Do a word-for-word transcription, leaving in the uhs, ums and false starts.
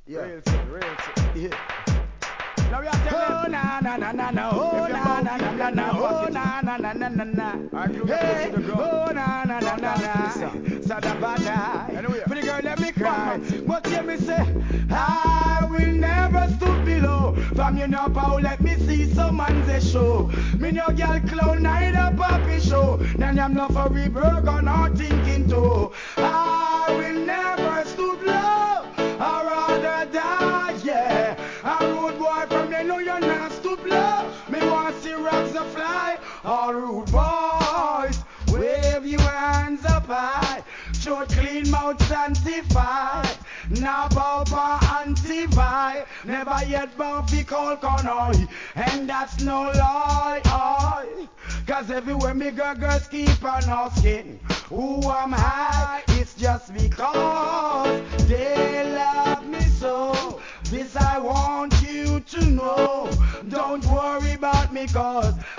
Yeah. Real thing, real thing. Yeah. Now we are telling Oh them. na na na na na, oh If you're na na monkey, na na get na, in your oh pocket. na na na na na na. Alright, glue your Hey, foot to the ground. oh na na na Don't na dance to na. this song. Sadabada. Anyway. Pretty girl, let me cry. Batman sing. But hear me say, I will never stoop below. From you know, Paul, let me see some man say show. Me no girl clown, neither puppy show. Then I'm not for reburg or not thinking too. I will never stoop low. I'd rather die, yeah. A rude boy from you know you're not stoop low. Me want see rocks a fly. All rude boys, wave your hands up high. Show clean mouth sanctified. Now bow for anti-vi. Never yet bow for call connoy. And that's no lie, oi. Cause everywhere me go, girls keep on asking who am I? It's just because they love me so. This I want you to know. Don't worry about me cause